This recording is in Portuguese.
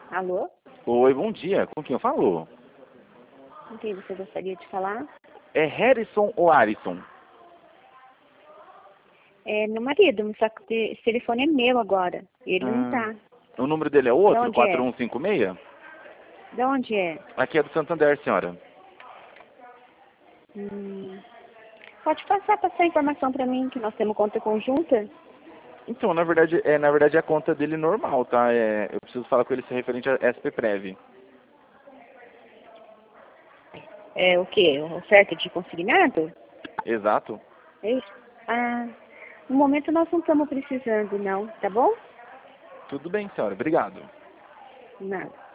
Alô? Oi, bom dia. Com quem eu falo? Com quem você gostaria de falar? É Harrison ou Arison? É meu marido, só que esse telefone é meu agora. Ele não tá. O número dele é De outro? onde é? 4156? De onde é? Aqui é do Santander, senhora. Pode passar a informação para mim, que nós temos conta conjunta? Então, na verdade é a conta dele normal, tá? Eu preciso falar com ele se referente a SPPrev. É o quê? Oferta de consignado? Exato. É isso? Ah, no momento nós não estamos precisando, não, tá bom? Tudo bem, senhora. Obrigado. Nada.